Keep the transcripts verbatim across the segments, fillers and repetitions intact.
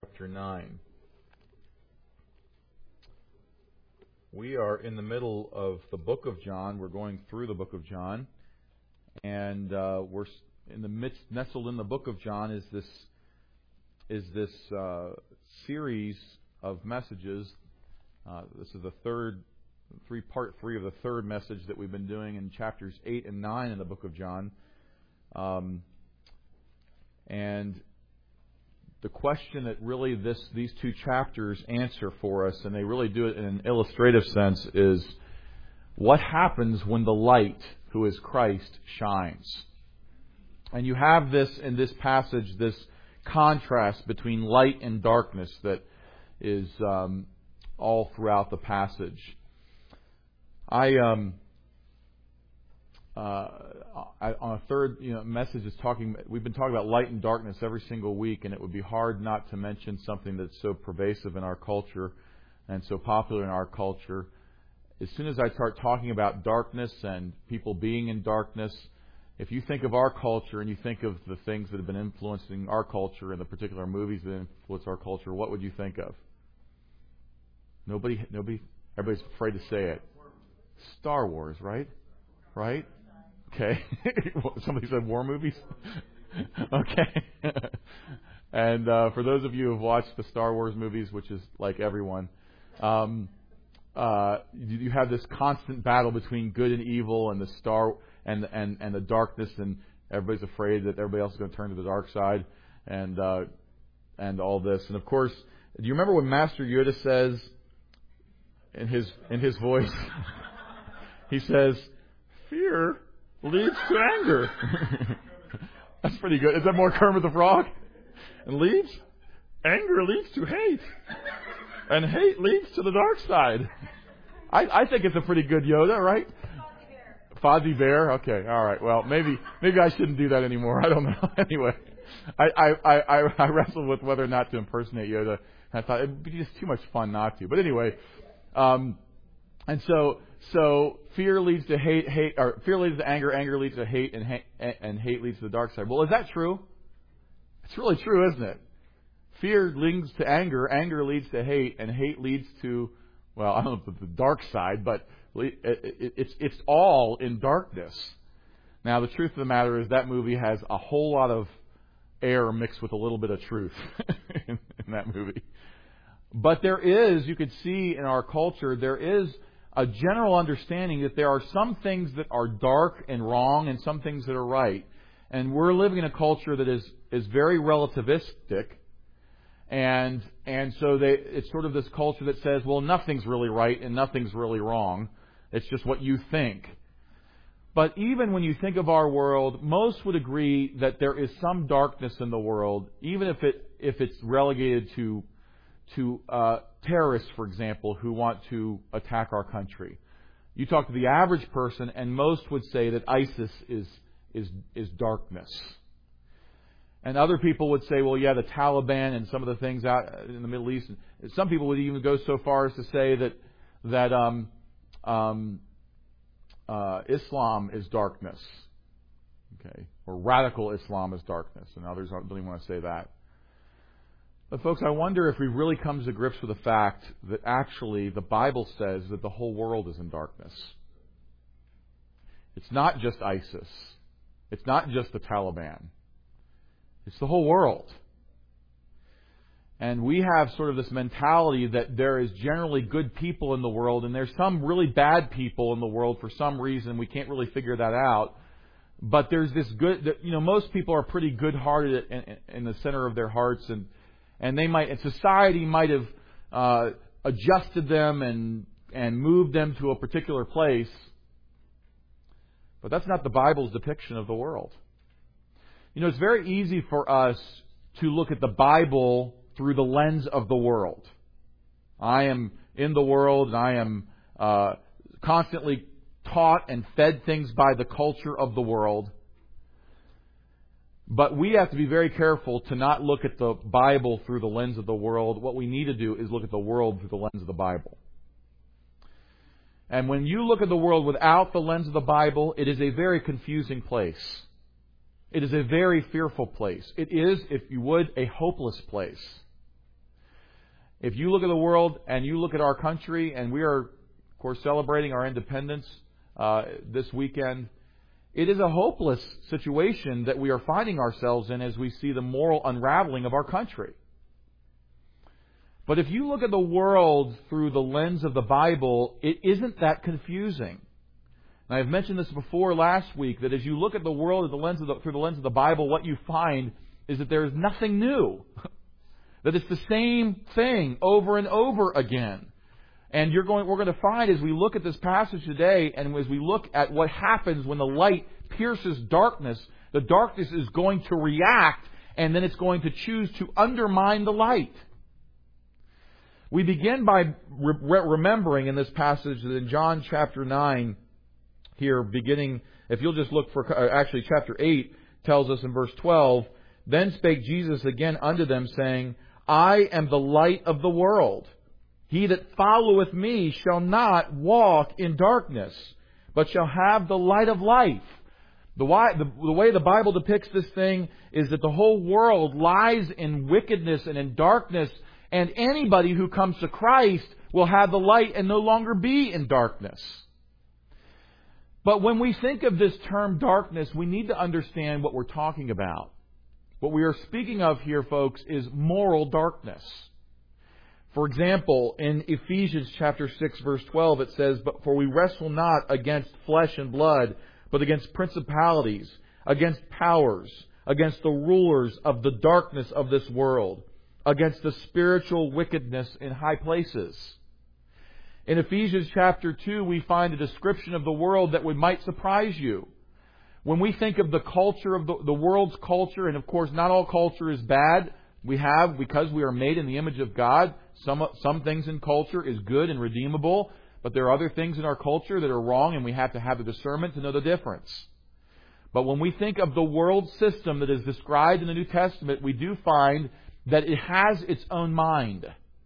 Chapter nine. We are in the middle of the book of John. We're going through the book of John, and uh, we're in the midst, nestled in the book of John is this is this uh, series of messages. Uh, this is the third, three part three of the third message that we've been doing in chapters eight and nine in the book of John, um, and the question that really this these two chapters answer for us, and they really do it in an illustrative sense, is what happens when the light, who is Christ, shines. And you have this in this passage, this contrast between light and darkness that is um, all throughout the passage. I um. Uh, I, on a third you know, message is talking. We've been talking about light and darkness every single week, and it would be hard not to mention something that's so pervasive in our culture and so popular in our culture. As soon as I start talking about darkness and people being in darkness, if you think of our culture and you think of the things that have been influencing our culture and the particular movies that influence our culture, what would you think of? Nobody, nobody, everybody's afraid to say it. Star Wars, right? Right? Okay. Somebody said war movies? Okay. And uh, for those of you who have watched the Star Wars movies, which is like everyone, um, uh, you, you have this constant battle between good and evil, and the star and and and the darkness, and everybody's afraid that everybody else is going to turn to the dark side, and uh, and all this. And of course, do you remember when Master Yoda says in his in his voice, he says, "Fear leads to anger." That's pretty good. Is that more Kermit the Frog? And leads? Anger leads to hate. And hate leads to the dark side. I, I think it's a pretty good Yoda, right? Fozzie Bear. Okay, all right. Well, maybe maybe I shouldn't do that anymore. I don't know. Anyway, I, I, I, I wrestled with whether or not to impersonate Yoda. And I thought it'd be just too much fun not to. But anyway, um, and so... So fear leads to hate, hate, or fear leads to anger, anger leads to hate, and hate, and hate leads to the dark side. Well, is that true? It's really true, isn't it? Fear leads to anger, anger leads to hate, and hate leads to, well, I don't know the dark side, but it's it's all in darkness. Now, the truth of the matter is that movie has a whole lot of air mixed with a little bit of truth in, in that movie. But there is, you could see in our culture, there is a general understanding that there are some things that are dark and wrong and some things that are right. And we're living in a culture that is, is very relativistic. And and so they, it's sort of this culture that says, well, nothing's really right and nothing's really wrong. It's just what you think. But even when you think of our world, most would agree that there is some darkness in the world, even if it if it's relegated to to uh, terrorists, for example, who want to attack our country. You talk to the average person, and most would say that ISIS is is is darkness. And other people would say, well, yeah, the Taliban and some of the things out in the Middle East. And some people would even go so far as to say that that um, um, uh, Islam is darkness, okay, or radical Islam is darkness, and others don't really want to say that. But folks, I wonder if we really come to grips with the fact that actually the Bible says that the whole world is in darkness. It's not just ISIS. It's not just the Taliban. It's the whole world. And we have sort of this mentality that there is generally good people in the world, and there's some really bad people in the world for some reason. We can't really figure that out. But there's this good, you know, most people are pretty good-hearted in, in the center of their hearts, and And they might, and society might have uh, adjusted them and and moved them to a particular place. But that's not the Bible's depiction of the world. You know, it's very easy for us to look at the Bible through the lens of the world. I am in the world, and I am uh, constantly taught and fed things by the culture of the world. But we have to be very careful to not look at the Bible through the lens of the world. What we need to do is look at the world through the lens of the Bible. And when you look at the world without the lens of the Bible, it is a very confusing place. It is a very fearful place. It is, if you would, a hopeless place. If you look at the world and you look at our country, and we are, of course, celebrating our independence uh, this weekend, it is a hopeless situation that we are finding ourselves in as we see the moral unraveling of our country. But if you look at the world through the lens of the Bible, it isn't that confusing. And I've mentioned this before last week, that as you look at the world through the lens of the, through the lens of the Bible, what you find is that there is nothing new. That it's the same thing over and over again. And you're going, we're going to find as we look at this passage today, and as we look at what happens when the light pierces darkness, the darkness is going to react, and then it's going to choose to undermine the light. We begin by re- remembering in this passage that in John chapter nine, here beginning, if you'll just look for, actually chapter eight tells us in verse twelve, "Then spake Jesus again unto them, saying, I am the light of the world. He that followeth me shall not walk in darkness, but shall have the light of life." The way, the, the way the Bible depicts this thing is that the whole world lies in wickedness and in darkness, and anybody who comes to Christ will have the light and no longer be in darkness. But when we think of this term darkness, we need to understand what we're talking about. What we are speaking of here, folks, is moral darkness. For example, in Ephesians chapter six, verse twelve, it says, "But for we wrestle not against flesh and blood, but against principalities, against powers, against the rulers of the darkness of this world, against the spiritual wickedness in high places." In Ephesians chapter two, we find a description of the world that would might surprise you. When we think of the culture of the, the world's culture, and of course not all culture is bad, we have, because we are made in the image of God, some, some things in culture is good and redeemable, but there are other things in our culture that are wrong, and we have to have the discernment to know the difference. But when we think of the world system that is described in the New Testament, we do find that it has its own mind.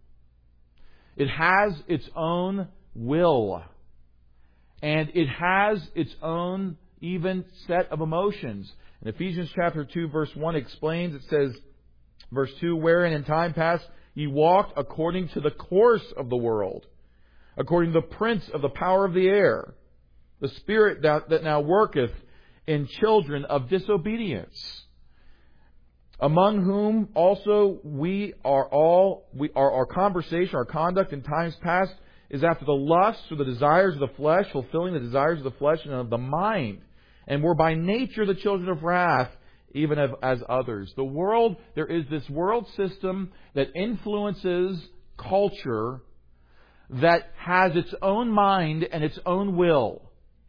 It has its own will. And it has its own even set of emotions. In Ephesians chapter two, verse one explains, it says, verse two, "Wherein in time past ye walked according to the course of the world, according to the prince of the power of the air, the spirit that, that now worketh in children of disobedience, among whom also we are all, we are our conversation, our conduct in times past is after the lusts or the desires of the flesh, fulfilling the desires of the flesh and of the mind. And were by nature the children of wrath, even as others." The world, there is this world system that influences culture that has its own mind and its own will.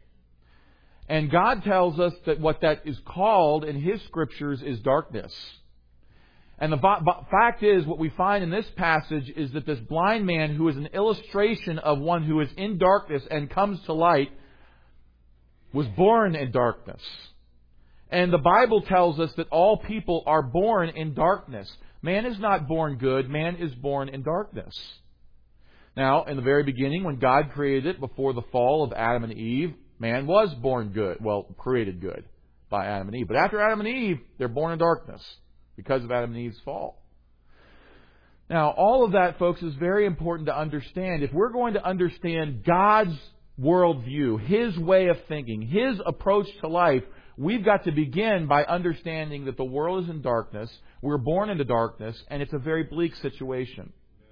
And God tells us that what that is called in His Scriptures is darkness. And the fact is, what we find in this passage is that this blind man, who is an illustration of one who is in darkness and comes to light, was born in darkness. And the Bible tells us that all people are born in darkness. Man is not born good. Man is born in darkness. Now, in the very beginning, when God created it, before the fall of Adam and Eve, man was born good. Well, created good by Adam and Eve. But after Adam and Eve, they're born in darkness because of Adam and Eve's fall. Now, all of that, folks, is very important to understand. If we're going to understand God's worldview, His way of thinking, His approach to life, we've got to begin by understanding that the world is in darkness, we're born into darkness, and it's a very bleak situation.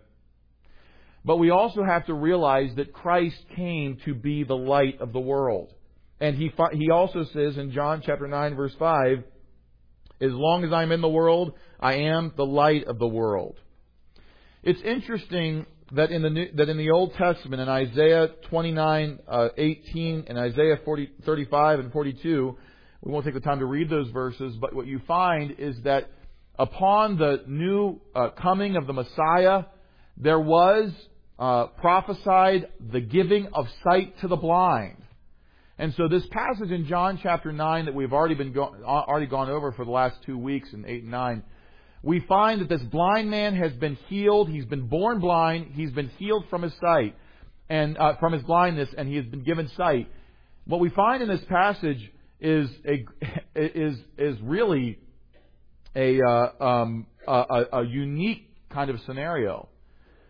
But we also have to realize that Christ came to be the light of the world. And He He also says in John chapter nine, verse five, "As long as I'm in the world, I am the light of the world." It's interesting that in the New, that in the Old Testament, in Isaiah twenty-nine, uh, eighteen, and Isaiah forty, thirty-five and forty-two, we won't take the time to read those verses, but what you find is that upon the new uh, coming of the Messiah, there was uh, prophesied the giving of sight to the blind. And so this passage in John chapter nine that we've already been go- already gone over for the last two weeks in eight and nine, we find that this blind man has been healed. He's been born blind. He's been healed from his sight and uh, from his blindness, and he has been given sight. What we find in this passage is a is is really a uh, um, a, a unique kind of scenario.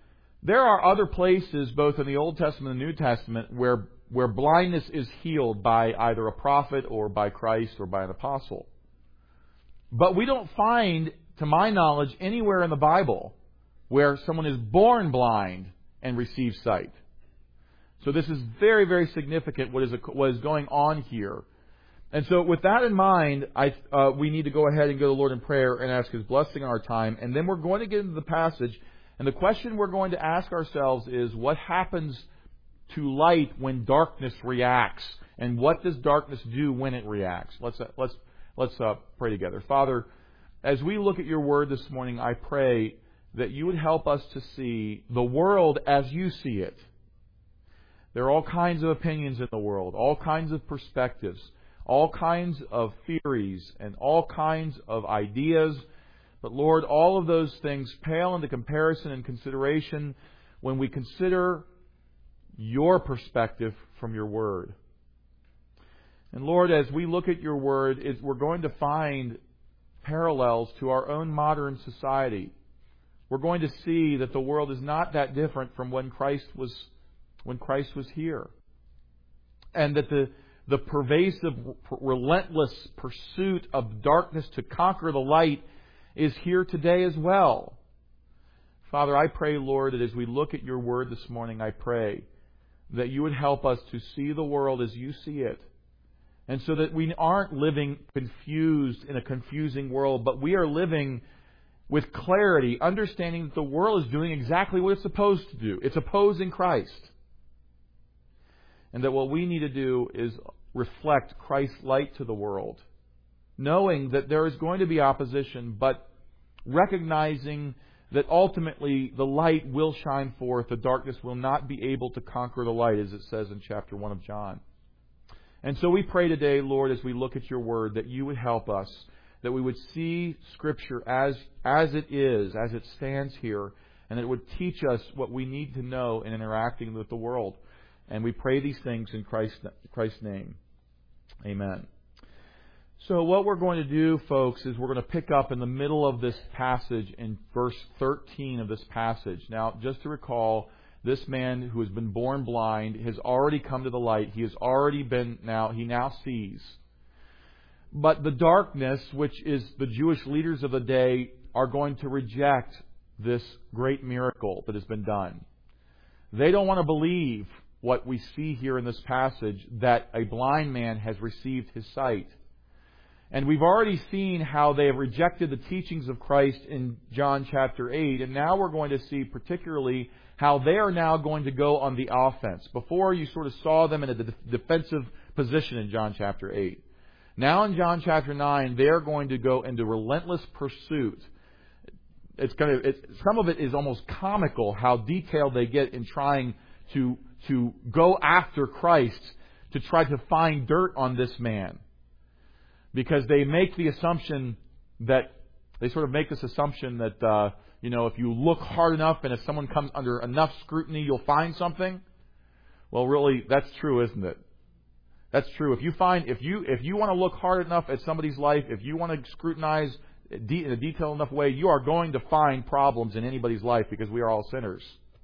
There are other places, both in the Old Testament and the New Testament, where, where blindness is healed by either a prophet or by Christ or by an apostle. But we don't find, to my knowledge, anywhere in the Bible where someone is born blind and receives sight. So this is very, very significant what is, what is going on here. And so with that in mind, I, uh, we need to go ahead and go to the Lord in prayer and ask His blessing on our time. And then we're going to get into the passage. And the question we're going to ask ourselves is, what happens to light when darkness reacts? And what does darkness do when it reacts? Let's, uh, let's, let's uh, pray together. Father, as we look at your word this morning, I pray that you would help us to see the world as you see it. There are all kinds of opinions in the world, all kinds of perspectives, all kinds of theories, and all kinds of ideas. But Lord, all of those things pale into comparison and consideration when we consider your perspective from your word. And Lord, as we look at your word, we're going to find parallels to our own modern society. We're going to see that the world is not that different from when Christ was when Christ was here. And that the, the pervasive, relentless pursuit of darkness to conquer the light is here today as well. Father, I pray, Lord, that as we look at your word this morning, I pray that you would help us to see the world as you see it. And so that we aren't living confused in a confusing world, but we are living with clarity, understanding that the world is doing exactly what it's supposed to do. It's opposing Christ. And that what we need to do is reflect Christ's light to the world, knowing that there is going to be opposition, but recognizing that ultimately the light will shine forth. The darkness will not be able to conquer the light, as it says in chapter one of John. And so we pray today, Lord, as we look at your word, that you would help us, that we would see Scripture as, as it is, as it stands here, and that it would teach us what we need to know in interacting with the world. And we pray these things in Christ's, Christ's name. Amen. So what we're going to do, folks, is we're going to pick up in the middle of this passage in verse thirteen of this passage. Now, just to recall, this man who has been born blind has already come to the light. He has already been now, he now sees. But the darkness, which is the Jewish leaders of the day, are going to reject this great miracle that has been done. They don't want to believe what we see here in this passage, that a blind man has received his sight. And we've already seen how they have rejected the teachings of Christ in John chapter eight. And now we're going to see particularly how they are now going to go on the offense. Before, you sort of saw them in a defensive position in John chapter eight. Now in John chapter nine, they are going to go into relentless pursuit. It's going to, it, some of it is almost comical how detailed they get in trying to to go after Christ, to try to find dirt on this man. Because they make the assumption that, they sort of make this assumption that, uh, you know, if you look hard enough and if someone comes under enough scrutiny, you'll find something. Well, really, that's true, isn't it? That's true. If you find, if you, if you want to look hard enough at somebody's life, if you want to scrutinize in a detailed enough way, you are going to find problems in anybody's life, because we are all sinners.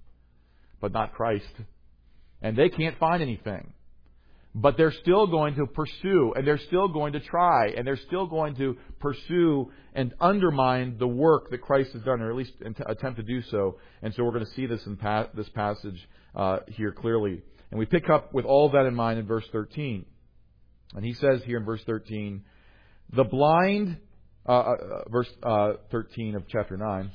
But not Christ. And they can't find anything. But they're still going to pursue, and they're still going to try, and they're still going to pursue and undermine the work that Christ has done, or at least attempt to do so. And so we're going to see this in pa- this passage uh, here clearly. And we pick up with all of that in mind in verse thirteen. And he says here in verse thirteen, the blind, uh, uh, verse uh, thirteen of chapter nine,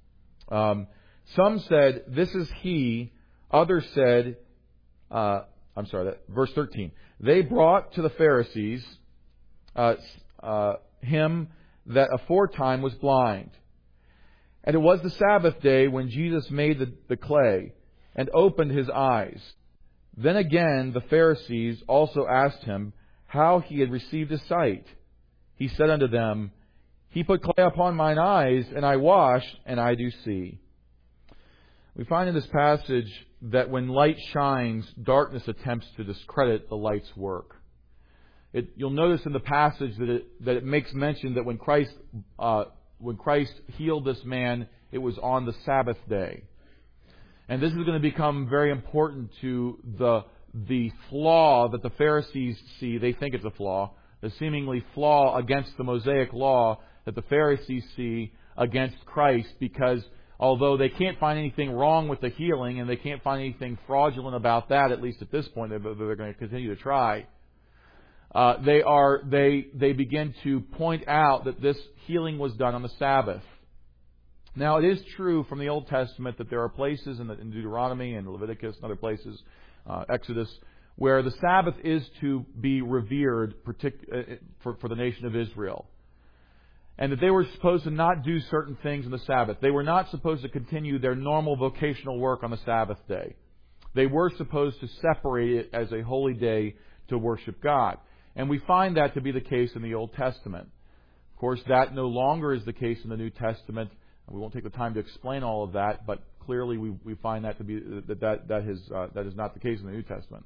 um, some said, this is he. Others said, Uh, I'm sorry, that, verse thirteen. They brought to the Pharisees uh, uh, him that aforetime was blind. And it was the Sabbath day when Jesus made the, the clay and opened his eyes. Then again the Pharisees also asked him how he had received his sight. He said unto them, He put clay upon mine eyes, and I washed, and I do see. We find in this passage that when light shines, darkness attempts to discredit the light's work. It, you'll notice in the passage that it, that it makes mention that when Christ uh, when Christ healed this man, it was on the Sabbath day. And this is going to become very important to the the flaw that the Pharisees see. They think it's a flaw. The seemingly flaw against the Mosaic law that the Pharisees see against Christ, because although they can't find anything wrong with the healing and they can't find anything fraudulent about that, at least at this point, they're, they're going to continue to try. Uh, they are they they begin to point out that this healing was done on the Sabbath. Now, it is true from the Old Testament that there are places in, the, in Deuteronomy and Leviticus and other places, uh, Exodus, where the Sabbath is to be revered partic- for, for the nation of Israel. And that they were supposed to not do certain things on the Sabbath. They were not supposed to continue their normal vocational work on the Sabbath day. They were supposed to separate it as a holy day to worship God. And we find that to be the case in the Old Testament. Of course, that no longer is the case in the New Testament. We won't take the time to explain all of that, but clearly we, we find that to be that that that is uh, that is not the case in the New Testament.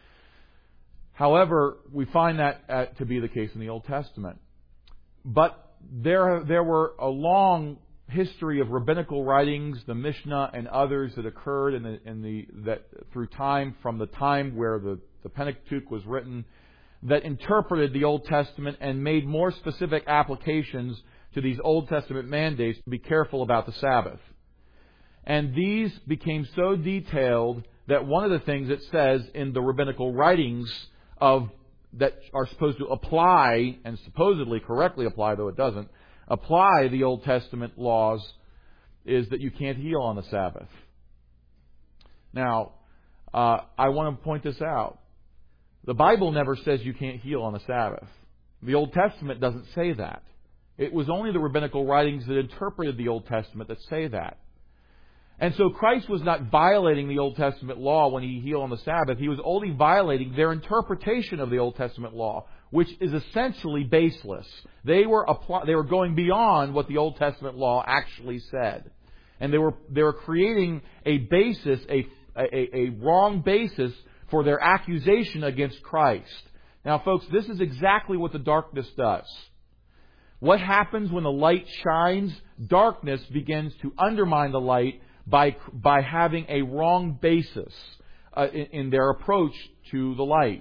However, we find that uh, to be the case in the Old Testament. But there there were a long history of rabbinical writings, the Mishnah and others that occurred in the in the that through time from the time where the, the Pentateuch was written, that interpreted the Old Testament and made more specific applications to these Old Testament mandates to be careful about the Sabbath. And these became so detailed that one of the things it says in the rabbinical writings of that are supposed to apply, and supposedly correctly apply, though it doesn't, apply the Old Testament laws, is that you can't heal on the Sabbath. Now, uh, I want to point this out. The Bible never says you can't heal on the Sabbath. The Old Testament doesn't say that. It was only the rabbinical writings that interpreted the Old Testament that say that. And so Christ was not violating the Old Testament law when He healed on the Sabbath. He was only violating their interpretation of the Old Testament law, which is essentially baseless. They were apply, they were going beyond what the Old Testament law actually said. And they were they were creating a basis, a, a, a wrong basis for their accusation against Christ. Now, folks, this is exactly what the darkness does. What happens when the light shines? Darkness begins to undermine the light by by having a wrong basis uh, in, in their approach to the light.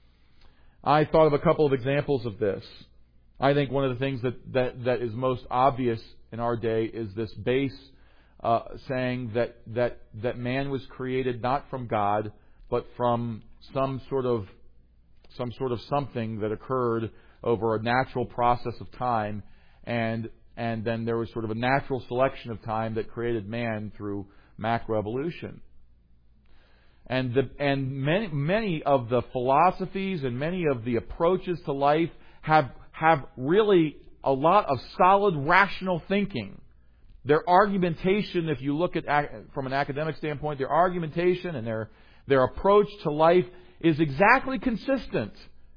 I thought of a couple of examples of this. I think one of the things that, that, that is most obvious in our day is this base uh, saying that, that that man was created not from God, but from some sort of some sort of something that occurred over a natural process of time, and and then there was sort of a natural selection of time that created man through macroevolution. And the and many many of the philosophies and many of the approaches to life have have really a lot of solid rational thinking. Their argumentation, if you look at from an academic standpoint, their argumentation and their their approach to life is exactly consistent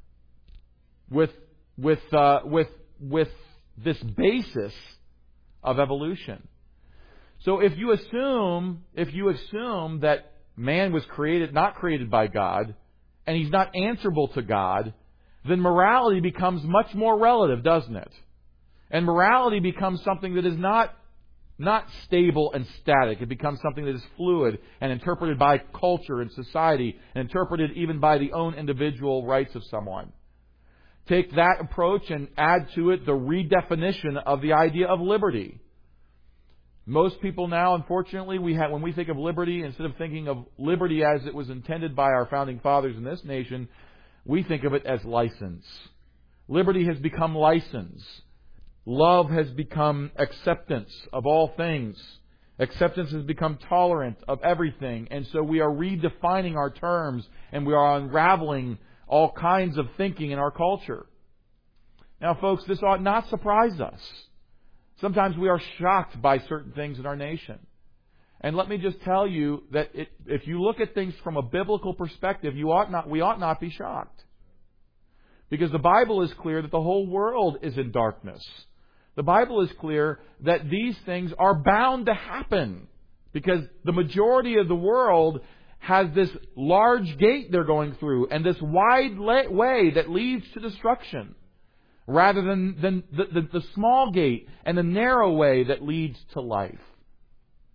with with uh, with with this basis of evolution. So if you assume if you assume that man was created not created by God, and he's not answerable to God, then morality becomes much more relative, doesn't it? And morality becomes something that is not not stable and static. It becomes something that is fluid and interpreted by culture and society, and interpreted even by the own individual rights of someone. Take that approach and add to it the redefinition of the idea of liberty. Most people now, unfortunately, we have, when we think of liberty, instead of thinking of liberty as it was intended by our founding fathers in this nation, we think of it as license. Liberty has become license. Love has become acceptance of all things. Acceptance has become tolerant of everything. And so we are redefining our terms, and we are unraveling all kinds of thinking in our culture. Now, folks, this ought not surprise us. Sometimes we are shocked by certain things in our nation. And let me just tell you that it, if you look at things from a biblical perspective, you ought not, we ought not be shocked. Because the Bible is clear that the whole world is in darkness. The Bible is clear that these things are bound to happen. Because the majority of the world has this large gate they're going through and this wide way that leads to destruction, rather than, than the, the, the small gate and the narrow way that leads to life.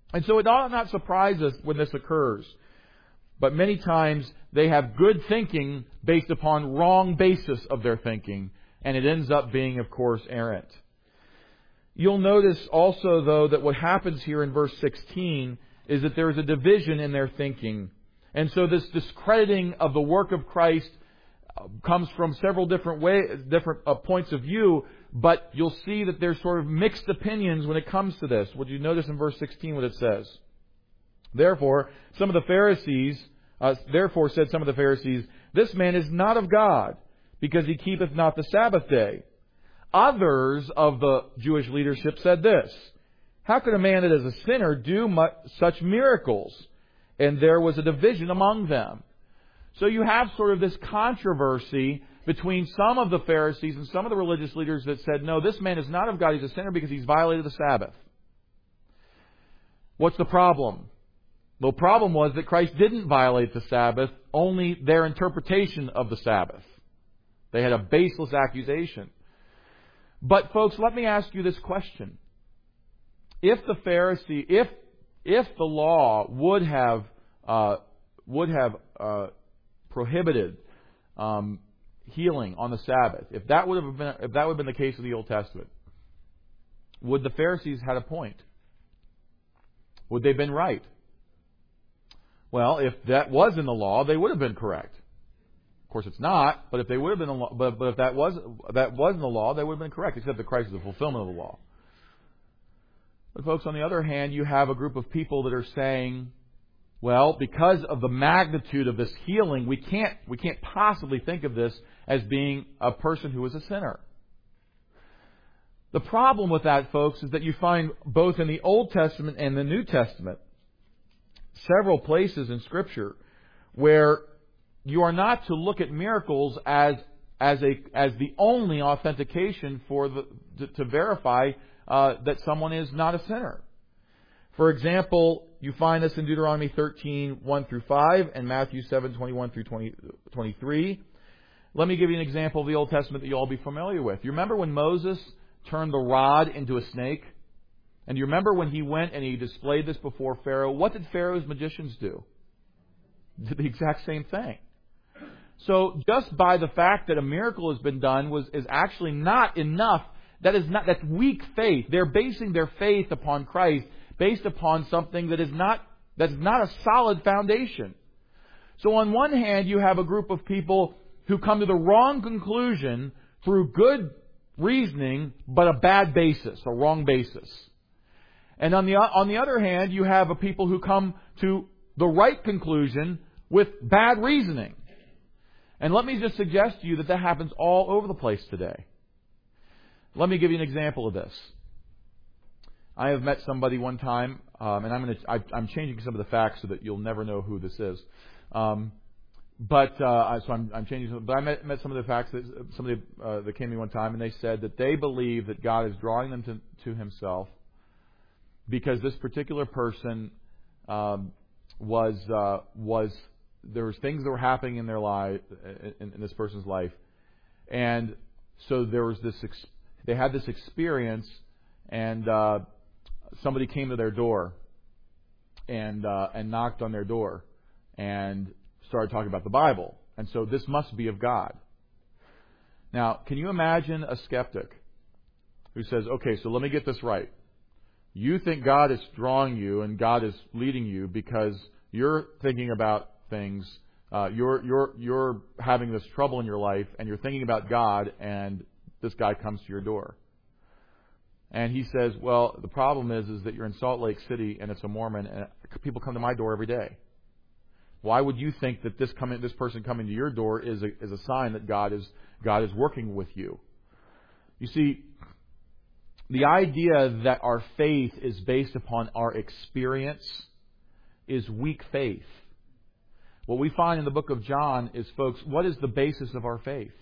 And so it ought not surprise us when this occurs. But many times they have good thinking based upon wrong basis of their thinking. And it ends up being, of course, errant. You'll notice also, though, that what happens here in verse sixteen is that there is a division in their thinking. And so this discrediting of the work of Christ comes from several different way, different uh, points of view, but you'll see that there's sort of mixed opinions when it comes to this. Would you notice in verse sixteen what it says? Therefore, some of the Pharisees, uh, therefore said some of the Pharisees, this man is not of God, because he keepeth not the Sabbath day. Others of the Jewish leadership said this, how could a man that is a sinner do much, such miracles? And there was a division among them. So you have sort of this controversy between some of the Pharisees and some of the religious leaders that said, no, this man is not of God, he's a sinner because he's violated the Sabbath. What's the problem? The problem was that Christ didn't violate the Sabbath, only their interpretation of the Sabbath. They had a baseless accusation. But folks, let me ask you this question. If the Pharisee, if if the law would have uh, would have uh, prohibited um, healing on the Sabbath, if that would have been if that would have been the case of the Old Testament, would the Pharisees had a point? Would they have been right? Well, if that was in the law, they would have been correct. Of course, it's not. But if they would have been, in the law, but but if that was that was in the law, they would have been correct. Except that Christ is the fulfillment of the law. But folks, on the other hand, you have a group of people that are saying, well, because of the magnitude of this healing, we can't we can't possibly think of this as being a person who is a sinner. The problem with that, folks, is that you find both in the Old Testament and the New Testament several places in Scripture where you are not to look at miracles as as a as the only authentication for the to, to verify uh, that someone is not a sinner. For example, you find this in Deuteronomy thirteen, one through five, and Matthew seven, twenty-one through twenty, twenty-three. Let me give you an example of the Old Testament that you'll all be familiar with. You remember when Moses turned the rod into a snake? And you remember when he went and he displayed this before Pharaoh? What did Pharaoh's magicians do? Did the exact same thing. So just by the fact that a miracle has been done was is actually not enough. That is not that's weak faith. They're basing their faith upon Christ based upon something that is not that's not a solid foundation. So on one hand, you have a group of people who come to the wrong conclusion through good reasoning, but a bad basis, a wrong basis. And on the on the other hand, you have a people who come to the right conclusion with bad reasoning. And let me just suggest to you that that happens all over the place today. Let me give you an example of this. I have met somebody one time, um, and I'm going to I, I'm changing some of the facts so that you'll never know who this is. Um, but uh, so I'm, I'm changing. Some, but I met, met some of the facts that somebody uh, that came to me one time, and they said that they believe that God is drawing them to, to Himself because this particular person um, was uh, was. There was things that were happening in their life, in, in this person's life, and so there was this. They had this experience, and uh, somebody came to their door, and uh, and knocked on their door, and started talking about the Bible, and so this must be of God. Now, can you imagine a skeptic who says, "Okay, so let me get this right. You think God is drawing you, and God is leading you because you're thinking about things, uh, you're you're you're having this trouble in your life, and you're thinking about God, and this guy comes to your door, and he says, "Well, the problem is, is that you're in Salt Lake City, and it's a Mormon, and people come to my door every day. Why would you think that this coming, this person coming to your door is a is a sign that God is God is working with you?" You see, the idea that our faith is based upon our experience is weak faith. What we find in the book of John is, folks, what is the basis of our faith?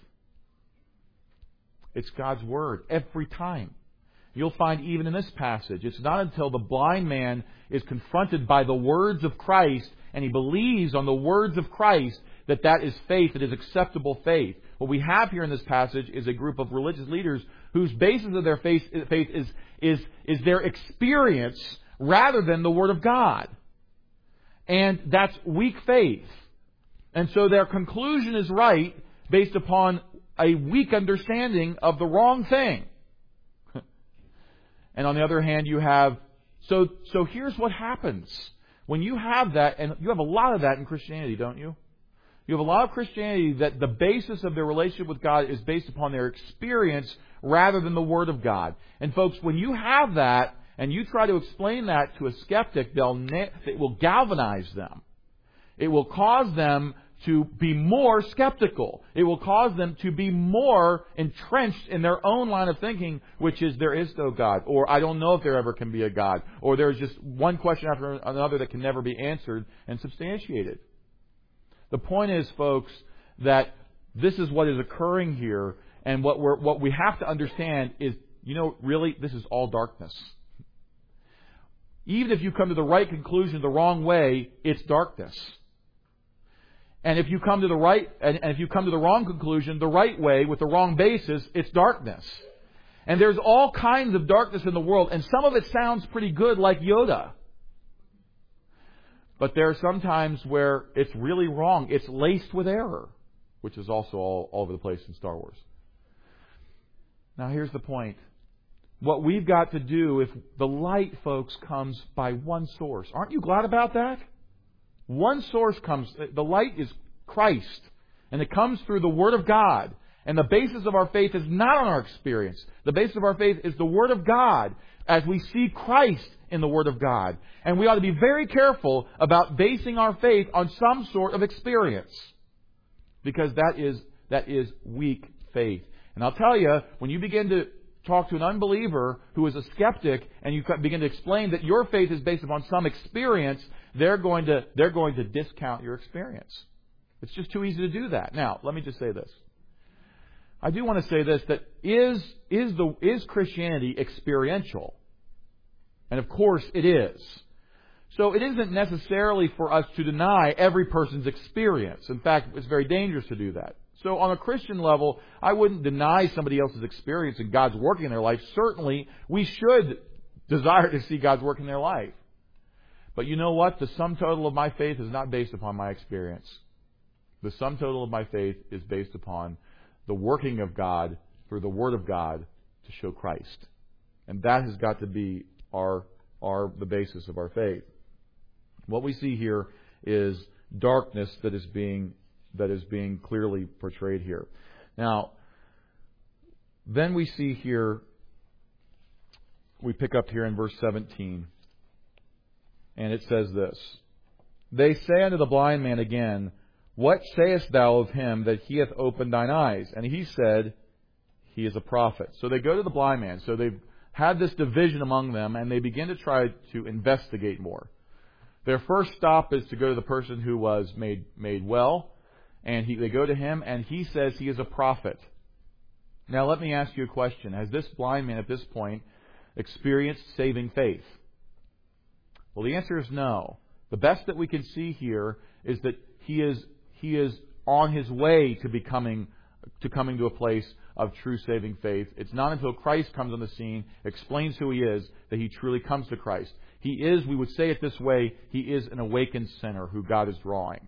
It's God's Word every time. You'll find even in this passage, it's not until the blind man is confronted by the words of Christ and he believes on the words of Christ that that is faith, that is acceptable faith. What we have here in this passage is a group of religious leaders whose basis of their faith, faith is, is, is their experience rather than the Word of God. And that's weak faith. And so their conclusion is right based upon a weak understanding of the wrong thing. And on the other hand, you have, so, so here's what happens. When you have that, and you have a lot of that in Christianity, don't you? You have a lot of Christianity that the basis of their relationship with God is based upon their experience rather than the Word of God. And folks, when you have that, and you try to explain that to a skeptic, they'll ne- it will galvanize them. It will cause them to be more skeptical. It will cause them to be more entrenched in their own line of thinking, which is there is no God, or I don't know if there ever can be a God, or there's just one question after another that can never be answered and substantiated. The point is, folks, that this is what is occurring here, and what we're, what we have to understand is, you know, really, this is all darkness. Even if you come to the right conclusion the wrong way, it's darkness. And if you come to the right, and, and if you come to the wrong conclusion the right way with the wrong basis, it's darkness. And there's all kinds of darkness in the world, and some of it sounds pretty good, like Yoda. But there are some times where it's really wrong. It's laced with error, which is also all, all over the place in Star Wars. Now here's the point. What we've got to do, if the light, folks, comes by one source. Aren't you glad about that? One source comes. The light is Christ. And it comes through the Word of God. And the basis of our faith is not on our experience. The basis of our faith is the Word of God, as we see Christ in the Word of God. And we ought to be very careful about basing our faith on some sort of experience. Because that is, that is weak faith. And I'll tell you, when you begin to talk to an unbeliever who is a skeptic, and you begin to explain that your faith is based upon some experience, they're going to, they're going to discount your experience. It's just too easy to do that. Now, let me just say this. I do want to say this, that is, is the, is Christianity experiential? And of course it is. So it isn't necessarily for us to deny every person's experience. In fact, it's very dangerous to do that. So on a Christian level, I wouldn't deny somebody else's experience and God's working in their life. Certainly, we should desire to see God's work in their life. But you know what? The sum total of my faith is not based upon my experience. The sum total of my faith is based upon the working of God through the Word of God to show Christ. And that has got to be our, our the basis of our faith. What we see here is darkness that is being that is being clearly portrayed here. Now, then we see here, we pick up here in verse seventeen, and it says this: They say unto the blind man again, What sayest thou of him that he hath opened thine eyes? And he said, He is a prophet. So they go to the blind man. So they've had this division among them, and they begin to try to investigate more. Their first stop is to go to the person who was made made well, and he, they go to him, and he says he is a prophet. Now let me ask you a question. Has this blind man at this point experienced saving faith? Well, the answer is no. The best that we can see here is that he is he is on his way to becoming to coming to a place of true saving faith. It's not until Christ comes on the scene, explains who he is, that he truly comes to Christ. He is, we would say it this way, he is an awakened sinner who God is drawing.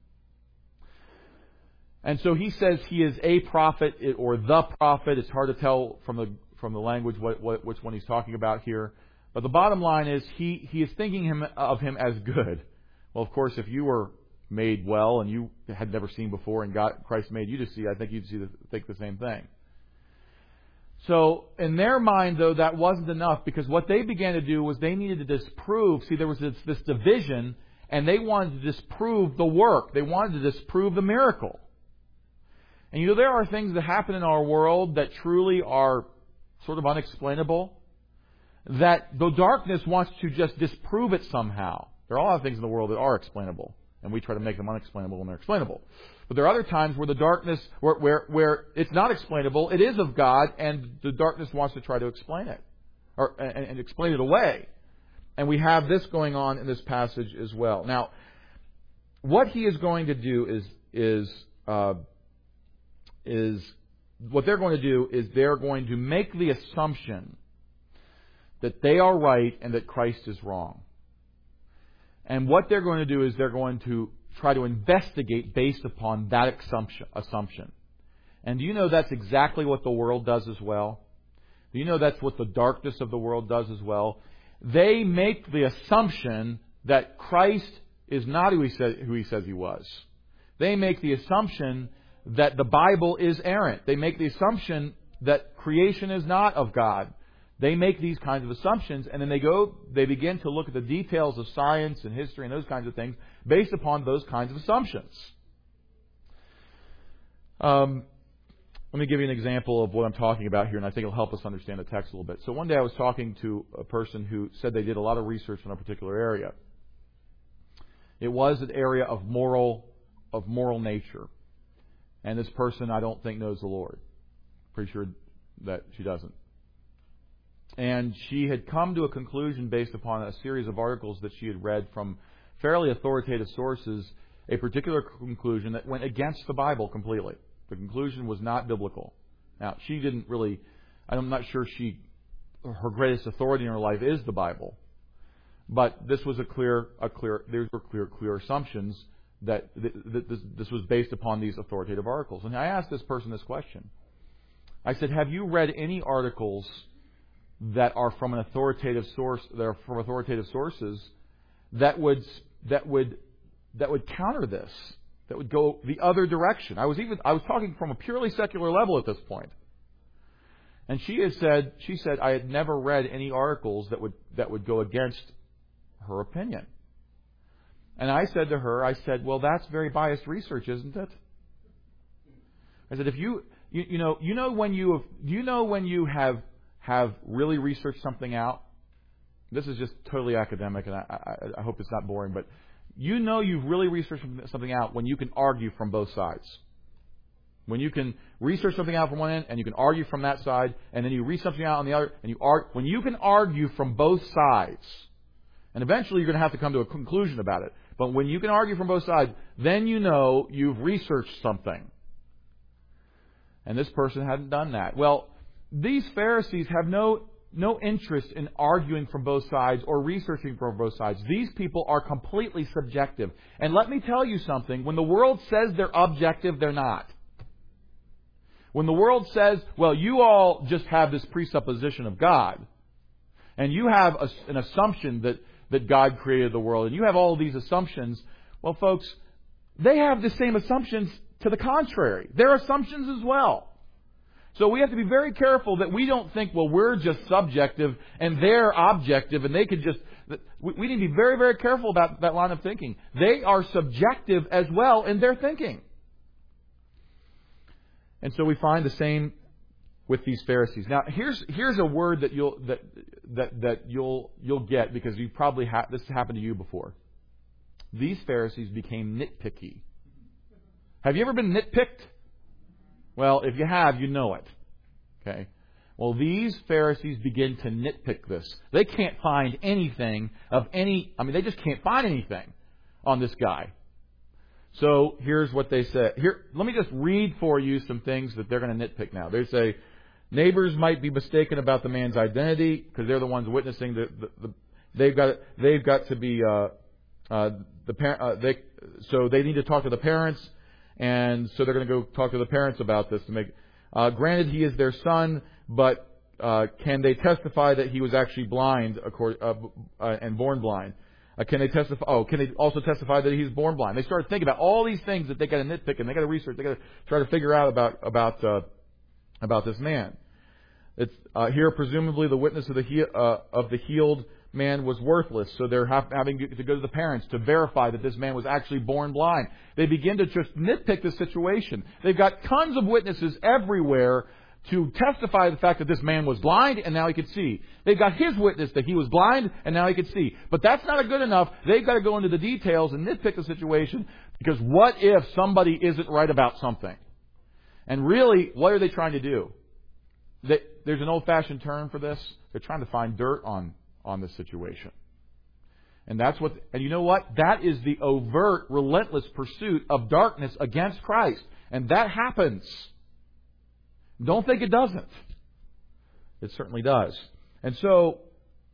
And so he says he is a prophet or the prophet. It's hard to tell from the from the language what, what which one he's talking about here. But the bottom line is he, he is thinking him of him as good. Well, of course, if you were made well and you had never seen before and God, Christ made you to see, I think you'd see the, think the same thing. So in their mind, though, that wasn't enough, because what they began to do was they needed to disprove. See, there was this, this division, and they wanted to disprove the work. They wanted to disprove the miracle. And you know, there are things that happen in our world that truly are sort of unexplainable, that the darkness wants to just disprove it somehow. There are a lot of things in the world that are explainable, and we try to make them unexplainable when they're explainable. But there are other times where the darkness, where, where, where it's not explainable, it is of God, and the darkness wants to try to explain it, or and, and explain it away. And we have this going on in this passage as well. Now, what he is going to do is is uh, is what they're going to do is they're going to make the assumption that they are right and that Christ is wrong. And what they're going to do is they're going to try to investigate based upon that assumption. And do you know that's exactly what the world does as well? Do you know that's what the darkness of the world does as well? They make the assumption that Christ is not who he says, who he says he was. They make the assumption that the Bible is errant. They make the assumption that creation is not of God. They make these kinds of assumptions, and then they go, they begin to look at the details of science and history and those kinds of things based upon those kinds of assumptions. Um, let me give you an example of what I'm talking about here, and I think it'll help us understand the text a little bit. So one day I was talking to a person who said they did a lot of research on a particular area. It was an area of moral, of moral nature. And this person, I don't think, knows the Lord. Pretty sure that she doesn't. And she had come to a conclusion based upon a series of articles that she had read from fairly authoritative sources, a particular conclusion that went against the Bible completely. The conclusion was not biblical. Now, she didn't really, I'm not sure she, her greatest authority in her life is the Bible. But this was a clear, a clear, there were clear, clear assumptions that this was based upon these authoritative articles. And I asked this person this question. I said, have you read any articles that are from an authoritative source, that are from authoritative sources that would that would that would counter this, that would go the other direction? I was even I was talking from a purely secular level at this point. And she has said she said I had never read any articles that would that would go against her opinion. And I said to her, I said, well, that's very biased research, isn't it? I said, if you, you, you know, you know when you have, you know when you have, have really researched something out? This is just totally academic, and I, I, I hope it's not boring, but you know you've really researched something out when you can argue from both sides. When you can research something out from one end, and you can argue from that side, and then you read something out on the other, and you argue, when you can argue from both sides, and eventually you're going to have to come to a conclusion about it. But when you can argue from both sides, then you know you've researched something. And this person hadn't done that. Well, these Pharisees have no, no interest in arguing from both sides or researching from both sides. These people are completely subjective. And let me tell you something. When the world says they're objective, they're not. When the world says, well, you all just have this presupposition of God, and you have a, an assumption that that God created the world, and you have all these assumptions. Well, folks, they have the same assumptions to the contrary. They're assumptions as well. So we have to be very careful that we don't think, well, we're just subjective and they're objective, and they could just... We need to be very, very careful about that line of thinking. They are subjective as well in their thinking. And so we find the same with these Pharisees. Now, here's here's a word that you'll that that that you'll you'll get, because you probably ha- this happened to you before. These Pharisees became nitpicky. Have you ever been nitpicked? Well, if you have, you know it. Okay. Well, these Pharisees begin to nitpick this. They can't find anything of any. I mean, they just can't find anything on this guy. So here's what they say. Here, let me just read for you some things that they're going to nitpick now. They say, neighbors might be mistaken about the man's identity because they're the ones witnessing. The, the, the they've got they've got to be uh, uh, the par- uh, they so they need to talk to the parents, and so they're going to go talk to the parents about this to make. Uh, granted, he is their son, but uh, can they testify that he was actually blind, accord, uh, uh, and born blind? Uh, can they testify? Oh, can they also testify that he's born blind? They start thinking about all these things that they got to nitpick, and they got to research. They got to try to figure out about about uh, about this man. It's uh, here, presumably, the witness of the he, uh, of the healed man was worthless, so they're ha- having to go to the parents to verify that this man was actually born blind. They begin to just nitpick the situation. They've got tons of witnesses everywhere to testify the fact that this man was blind and now he could see. They've got his witness that he was blind and now he could see. But that's not good enough. They've got to go into the details and nitpick the situation, because what if somebody isn't right about something? And really, what are they trying to do? They, there's an old-fashioned term for this. They're trying to find dirt on, on the situation. And that's what, and you know what? That is the overt, relentless pursuit of darkness against Christ. And that happens. Don't think it doesn't. It certainly does. And so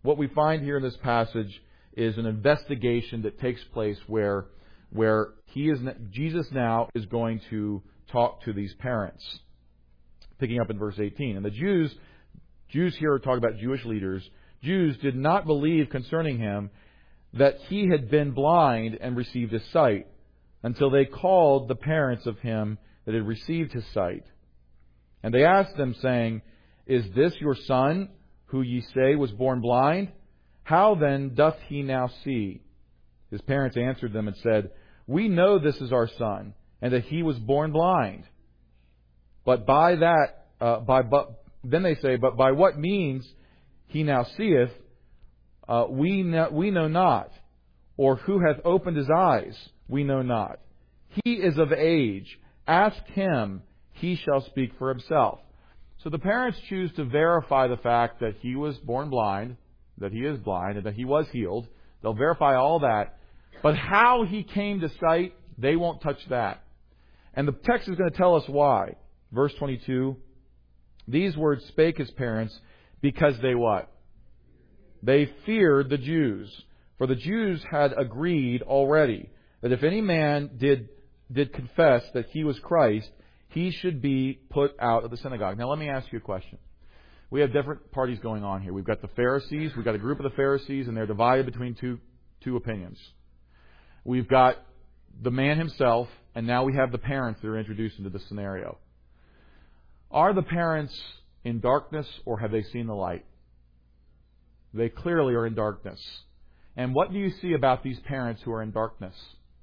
what we find here in this passage is an investigation that takes place where, where he is Jesus now is going to talk to these parents. Picking up in verse eighteen. And the Jews, Jews here are talking about Jewish leaders, Jews did not believe concerning him that he had been blind and received his sight, until they called the parents of him that had received his sight. And they asked them, saying, Is this your son, who ye say was born blind? How then doth he now see? His parents answered them and said, We know this is our son, and that he was born blind. But by that, uh, by but then they say, But by what means he now seeth, uh, we know, we know not, or who hath opened his eyes, we know not. He is of age. Ask him, he shall speak for himself. So the parents choose to verify the fact that he was born blind, that he is blind, and that he was healed. They'll verify all that. But how he came to sight, they won't touch that. And the text is going to tell us why. Verse twenty-two, These words spake his parents because they what? They feared the Jews. For the Jews had agreed already that if any man did did confess that he was Christ, he should be put out of the synagogue. Now let me ask you a question. We have different parties going on here. We've got the Pharisees, we've got a group of the Pharisees, and they're divided between two two opinions. We've got the man himself, and now we have the parents that are introduced into the scenario. Are the parents in darkness, or have they seen the light? They clearly are in darkness. And what do you see about these parents who are in darkness?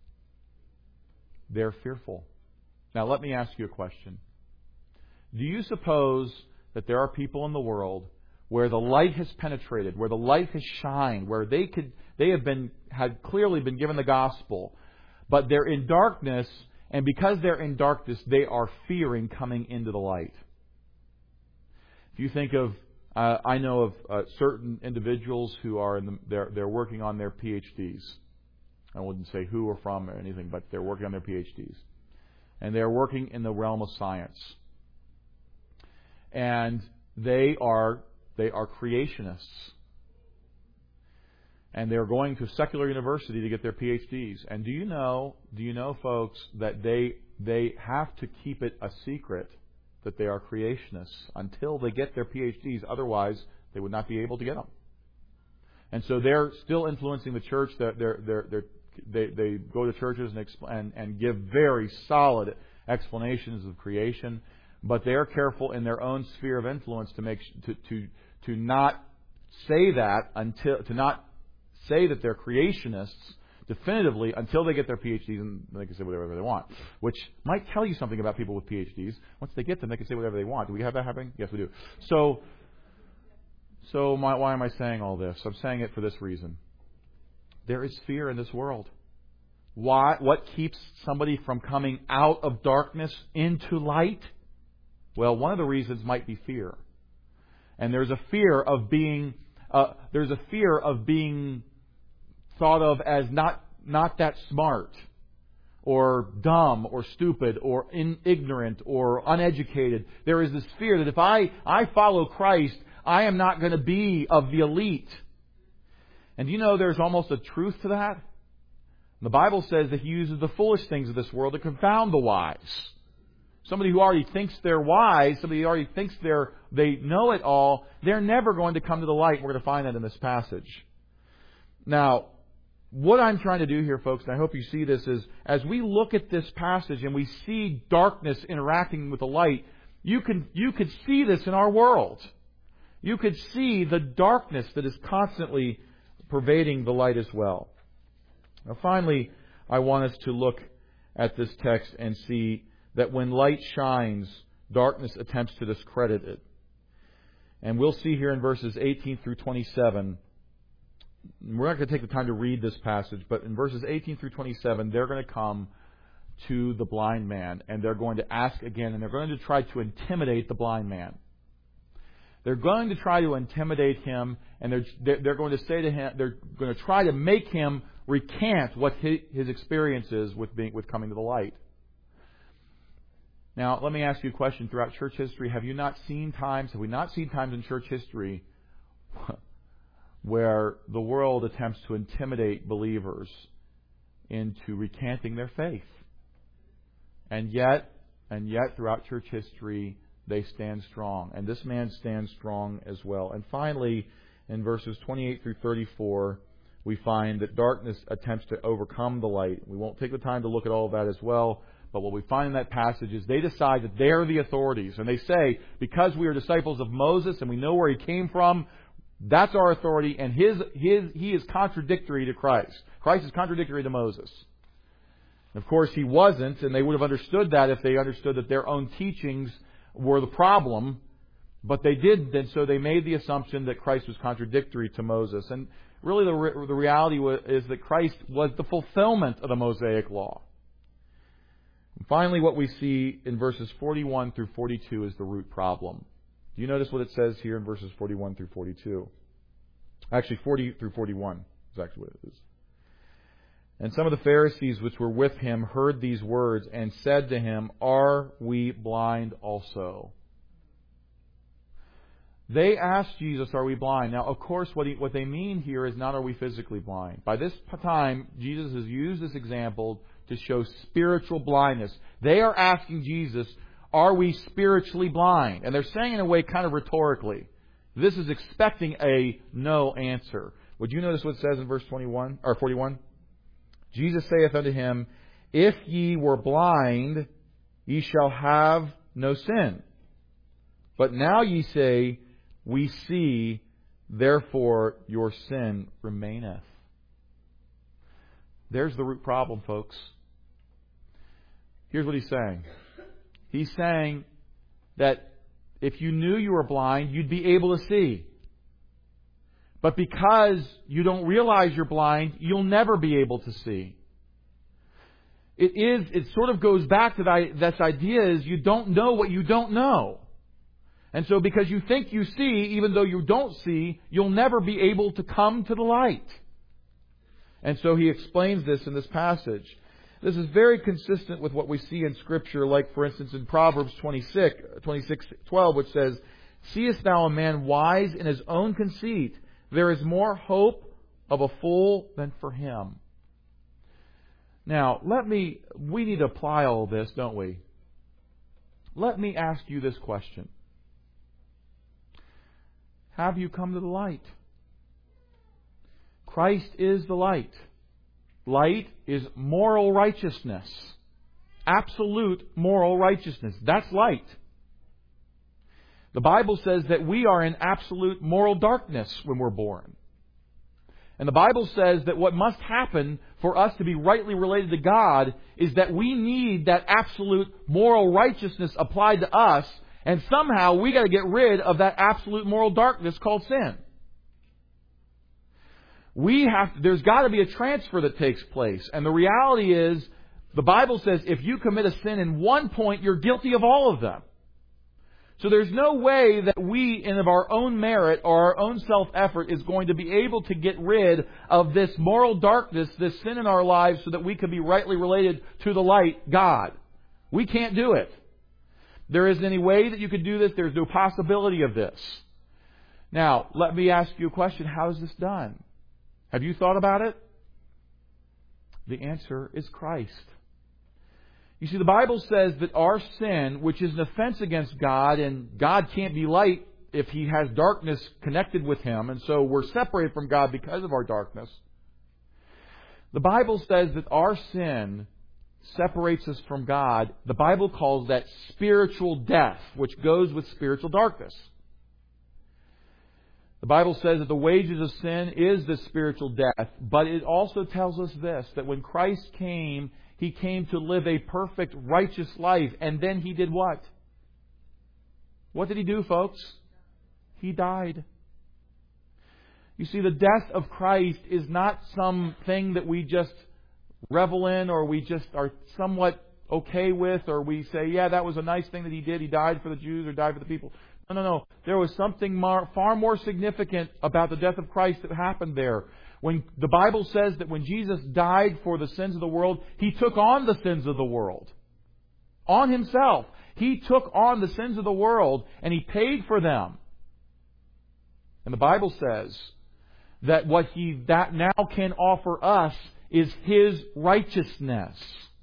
They're fearful. Now let me ask you a question. Do you suppose that there are people in the world where the light has penetrated, where the light has shined, where they could they have been had clearly been given the gospel, but they're in darkness, and because they're in darkness, they are fearing coming into the light? If you think of Uh, I know of uh, certain individuals who are in the, they're they're working on their PhDs. I wouldn't say who or from or anything, but they're working on their PhDs, and they're working in the realm of science. And they are they are creationists, and they're going to secular university to get their PhDs. And do you know do you know, folks, that they they have to keep it a secret that they are creationists until they get their PhDs. Otherwise, they would not be able to get them. And so they're still influencing the church. They're, they're, they're, they're, they they go to churches and, expl- and and give very solid explanations of creation, but they're careful in their own sphere of influence to make to to to not say that until to not say that they're creationists definitively until they get their PhDs, and they can say whatever they want, which might tell you something about people with PhDs. Once they get them, they can say whatever they want. Do we have that happening? Yes, we do. So, so my, why am I saying all this? I'm saying it for this reason. There is fear in this world. Why? What keeps somebody from coming out of darkness into light? Well, one of the reasons might be fear. And there's a fear of being, uh, there's a fear of being thought of as not not that smart, or dumb, or stupid, or in, ignorant, or uneducated. There is this fear that if I, I follow Christ, I am not going to be of the elite. And you know there's almost a truth to that? The Bible says that He uses the foolish things of this world to confound the wise. Somebody who already thinks they're wise, somebody who already thinks they're they know it all, they're never going to come to the light. We're going to find that in this passage. Now, what I'm trying to do here, folks, and I hope you see this, is as we look at this passage and we see darkness interacting with the light, you can you could see this in our world. You could see the darkness that is constantly pervading the light as well. Now, finally, I want us to look at this text and see that when light shines, darkness attempts to discredit it. And we'll see here in verses eighteen through twenty-seven. We're not going to take the time to read this passage, but in verses eighteen through twenty-seven, they're going to come to the blind man, and they're going to ask again, and they're going to try to intimidate the blind man. They're going to try to intimidate him, and they're they're going to say to him, they're going to try to make him recant what his experience is with being with coming to the light. Now, let me ask you a question. Throughout church history, have you not seen times? Have we not seen times in church history where the world attempts to intimidate believers into recanting their faith. And yet, and yet throughout church history, they stand strong. And this man stands strong as well. And finally, in verses twenty-eight through thirty-four, we find that darkness attempts to overcome the light. We won't take the time to look at all of that as well. But what we find in that passage is they decide that they're the authorities. And they say, because we are disciples of Moses and we know where he came from, that's our authority. And his, his, he is contradictory to Christ. Christ is contradictory to Moses. And of course, he wasn't, and they would have understood that if they understood that their own teachings were the problem. But they didn't, and so they made the assumption that Christ was contradictory to Moses. And really the, re- the reality is that Christ was the fulfillment of the Mosaic law. And finally, what we see in verses forty-one through forty-two is the root problem. Do you notice what it says here in verses forty-one through forty-two? Actually, forty through forty-one is actually what it is. And some of the Pharisees which were with him heard these words and said to him, "Are we blind also?" They asked Jesus, "Are we blind?" Now, of course, what, he, what they mean here is not are we physically blind. By this time, Jesus has used this example to show spiritual blindness. They are asking Jesus, "Are we spiritually blind?" And they're saying in a way kind of rhetorically. This is expecting a no answer. Would you notice what it says in verse twenty-one or forty-one? Jesus saith unto him, "If ye were blind, ye shall have no sin. But now ye say, We see, therefore your sin remaineth." There's the root problem, folks. Here's what he's saying. He's saying that if you knew you were blind, you'd be able to see. But because you don't realize you're blind, you'll never be able to see. It is, it sort of goes back to that, this idea is you don't know what you don't know. And so because you think you see, even though you don't see, you'll never be able to come to the light. And so he explains this in this passage. This is very consistent with what we see in Scripture, like for instance in Proverbs twenty-six, twenty-six twelve, which says, "Seest thou a man wise in his own conceit? There is more hope of a fool than for him." Now, let me, we need to apply all this, don't we? Let me ask you this question. Have you come to the light? Christ is the light. Light is moral righteousness. Absolute moral righteousness. That's light. The Bible says that we are in absolute moral darkness when we're born. And the Bible says that what must happen for us to be rightly related to God is that we need that absolute moral righteousness applied to us, and somehow we got to get rid of that absolute moral darkness called sin. We have, there's got to be a transfer that takes place. And the reality is, the Bible says if you commit a sin in one point, you're guilty of all of them. So there's no way that we, in of our own merit or our own self-effort, is going to be able to get rid of this moral darkness, this sin in our lives, so that we can be rightly related to the light, God. We can't do it. There isn't any way that you could do this. There's no possibility of this. Now, let me ask you a question. How is this done? Have you thought about it? The answer is Christ. You see, the Bible says that our sin, which is an offense against God, and God can't be light if He has darkness connected with Him, and so we're separated from God because of our darkness. The Bible says that our sin separates us from God. The Bible calls that spiritual death, which goes with spiritual darkness. The Bible says that the wages of sin is the spiritual death, but it also tells us this, that when Christ came, He came to live a perfect, righteous life, and then He did what? What did He do, folks? He died. You see, the death of Christ is not something that we just revel in, or we just are somewhat okay with, or we say, yeah, that was a nice thing that He did. He died for the Jews or died for the people. No, no, no. There was something more, far more significant about the death of Christ that happened there. When the Bible says that when Jesus died for the sins of the world, He took on the sins of the world. On Himself. He took on the sins of the world and He paid for them. And the Bible says that what He that now can offer us is His righteousness.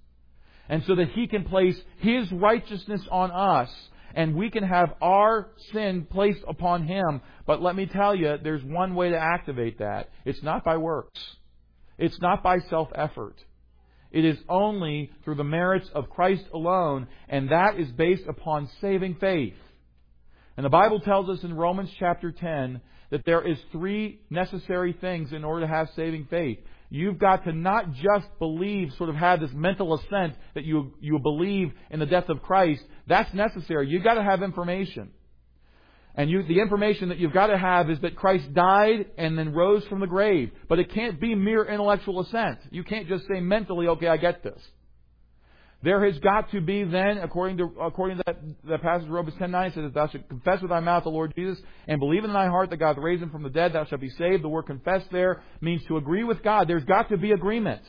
And so that He can place His righteousness on us, and we can have our sin placed upon Him. But let me tell you, there's one way to activate that. It's not by works. It's not by self-effort. It is only through the merits of Christ alone, and that is based upon saving faith. And the Bible tells us in Romans chapter ten that there is three necessary things in order to have saving faith. You've got to not just believe, sort of have this mental assent that you you believe in the death of Christ. That's necessary. You've got to have information. And you, the information that you've got to have is that Christ died and then rose from the grave. But it can't be mere intellectual assent. You can't just say mentally, okay, I get this. There has got to be then, according to according to that, that passage of Romans ten nine, it says, thou shalt confess with thy mouth the Lord Jesus, and believe in thy heart that God hath raised him from the dead, thou shalt be saved. The word confess there means to agree with God. There's got to be agreement.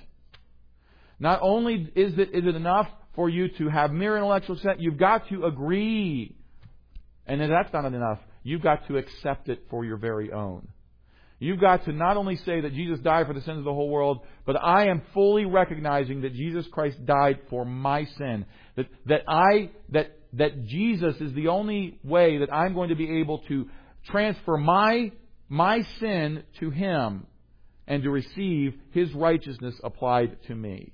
Not only is it, is it enough for you to have mere intellectual assent, you've got to agree. And if that's not enough, you've got to accept it for your very own. You've got to not only say that Jesus died for the sins of the whole world, but I am fully recognizing that Jesus Christ died for my sin. That that I that that Jesus is the only way that I'm going to be able to transfer my my sin to Him and to receive His righteousness applied to me.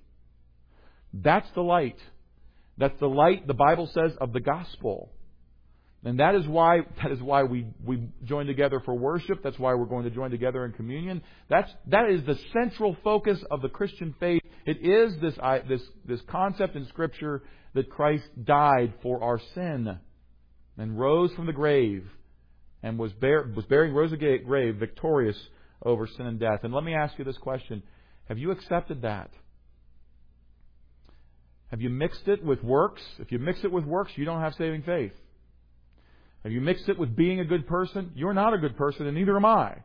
That's the light. That's the light, the Bible says, of the gospel. And that is why that is why we, we join together for worship. That's why we're going to join together in communion. That's that is the central focus of the Christian faith. It is this this this concept in Scripture that Christ died for our sin and rose from the grave and was bear, was bearing rose again grave victorious over sin and death. And let me ask you this question: have you accepted that? Have you mixed it with works? If you mix it with works, you don't have saving faith. Have you mixed it with being a good person? You're not a good person, and neither am I.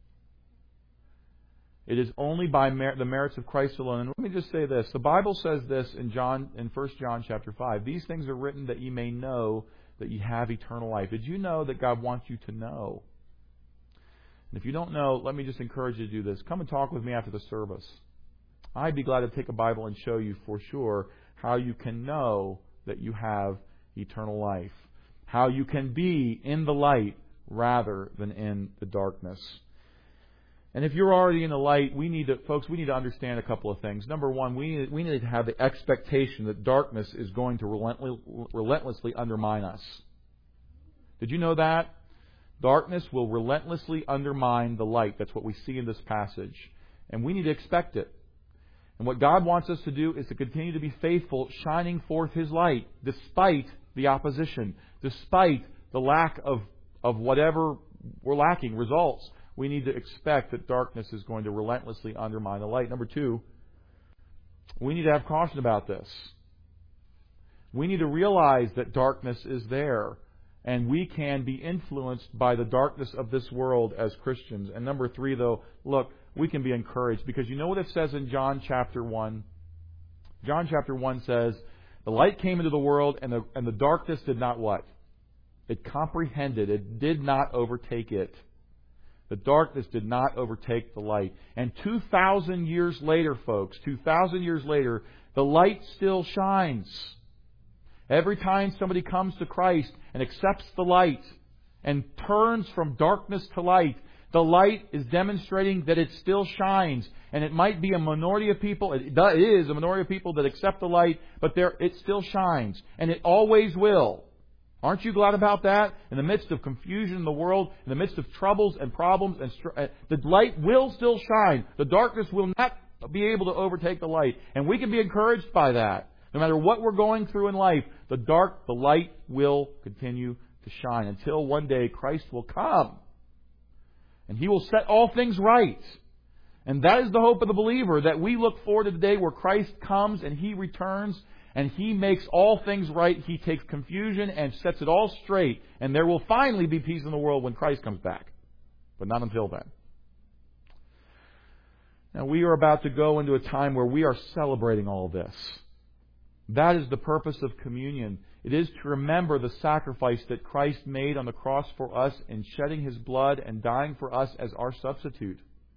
It is only by mer- the merits of Christ alone. And let me just say this. The Bible says this in John, in First John chapter five. These things are written that ye may know that ye have eternal life. Did you know that God wants you to know? And if you don't know, let me just encourage you to do this. Come and talk with me after the service. I'd be glad to take a Bible and show you for sure how you can know that you have eternal life. How you can be in the light rather than in the darkness. And if you're already in the light, we need to, folks, we need to understand a couple of things. Number one, we need, we need to have the expectation that darkness is going to relentlessly, relentlessly undermine us. Did you know that? Darkness will relentlessly undermine the light. That's what we see in this passage. And we need to expect it. And what God wants us to do is to continue to be faithful, shining forth His light, despite the opposition, despite the lack of, of whatever we're lacking, results. We need to expect that darkness is going to relentlessly undermine the light. Number two, we need to have caution about this. We need to realize that darkness is there, and we can be influenced by the darkness of this world as Christians. And number three, though, look, we can be encouraged, because you know what it says in John chapter one? John chapter one says, the light came into the world, and the, and the darkness did not what? It comprehended. It did not overtake it. The darkness did not overtake the light. And two thousand years later, folks, two thousand years later, the light still shines. Every time somebody comes to Christ and accepts the light and turns from darkness to light, the light is demonstrating that it still shines. And it might be a minority of people, it is a minority of people that accept the light, but there it still shines. And it always will. Aren't you glad about that? In the midst of confusion in the world, in the midst of troubles and problems, and str- uh, the light will still shine. The darkness will not be able to overtake the light. And we can be encouraged by that. No matter what we're going through in life, the dark, the light will continue to shine until one day Christ will come. And He will set all things right. And that is the hope of the believer, that we look forward to the day where Christ comes and He returns and He makes all things right. He takes confusion and sets it all straight. And there will finally be peace in the world when Christ comes back. But not until then. Now we are about to go into a time where we are celebrating all this. That is the purpose of communion. It is to remember the sacrifice that Christ made on the cross for us in shedding His blood and dying for us as our substitute.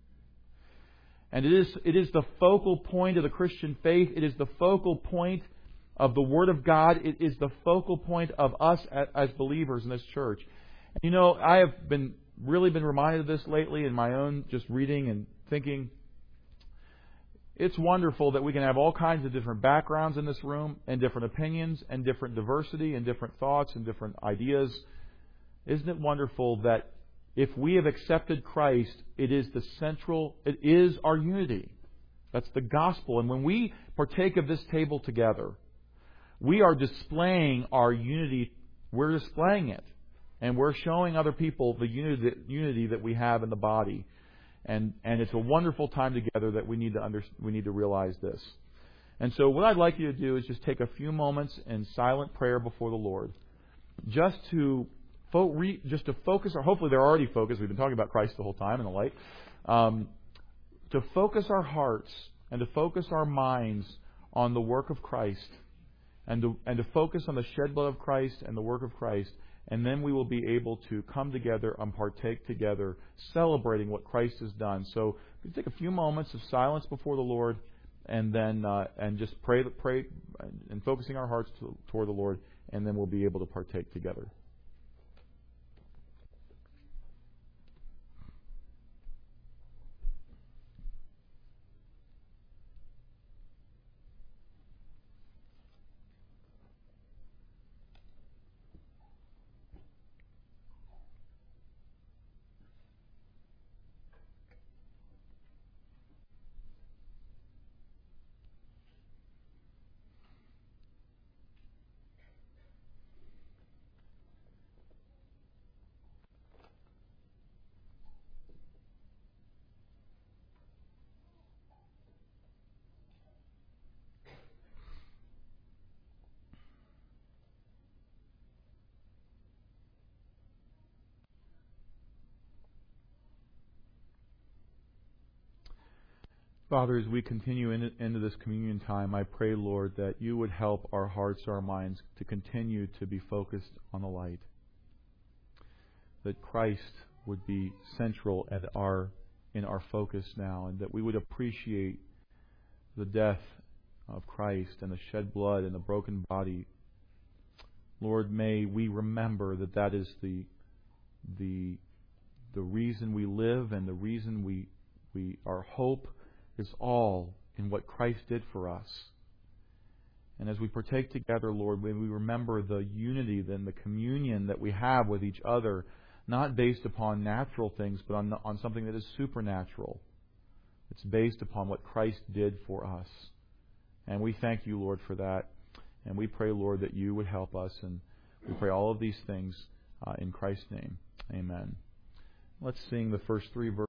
And it is, it is the focal point of the Christian faith. It is the focal point of the Word of God. It is the focal point of us as believers in this church. And you know, I have been really been reminded of this lately in my own just reading and thinking. It's wonderful that we can have all kinds of different backgrounds in this room, and different opinions, and different diversity, and different thoughts, and different ideas. Isn't it wonderful that if we have accepted Christ, it is the central, it is our unity. That's the gospel. And when we partake of this table together, we are displaying our unity. We're displaying it. And we're showing other people the unity, unity that we have in the body. And and it's a wonderful time together that we need to under, we need to realize this. And so what I'd like you to do is just take a few moments in silent prayer before the Lord, just to fo- re, just to focus. Or hopefully they're already focused. We've been talking about Christ the whole time in the light. Um, to focus our hearts and to focus our minds on the work of Christ, and to and to focus on the shed blood of Christ and the work of Christ. And then we will be able to come together and partake together, celebrating what Christ has done. So we take a few moments of silence before the Lord, and then uh, and just pray, pray, and focusing our hearts to, toward the Lord, and then we'll be able to partake together. Father, as we continue in, into this communion time, I pray, Lord, that you would help our hearts, our minds to continue to be focused on the light. That Christ would be central at our in our focus now, and that we would appreciate the death of Christ and the shed blood and the broken body. Lord, may we remember that that is the the the reason we live, and the reason we we our hope is all in what Christ did for us. And as we partake together, Lord, may we remember the unity, then the communion that we have with each other, not based upon natural things, but on, on something that is supernatural. It's based upon what Christ did for us. And we thank you, Lord, for that. And we pray, Lord, that you would help us. And we pray all of these things uh, in Christ's name. Amen. Let's sing the first three verses.